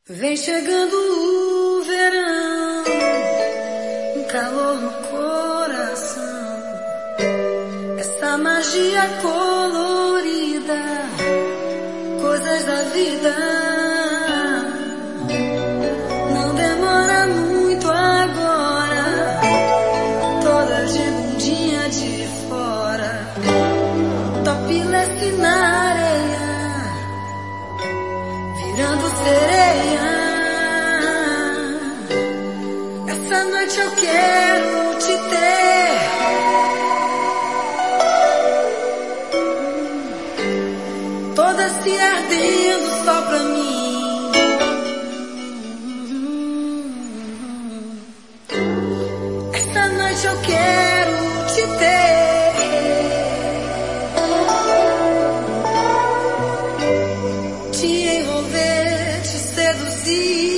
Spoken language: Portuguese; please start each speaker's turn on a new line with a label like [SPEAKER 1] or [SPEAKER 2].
[SPEAKER 1] Vem chegando o verão, um calor no coração, essa magia colorida, coisas da vida. Não demora muito agora, todas de bundinha de fora, topless na areia, virando sereia. Essa noite eu quero te ter, toda se ardendo só pra mim. Essa noite eu quero te ter, te envolver, te seduzir.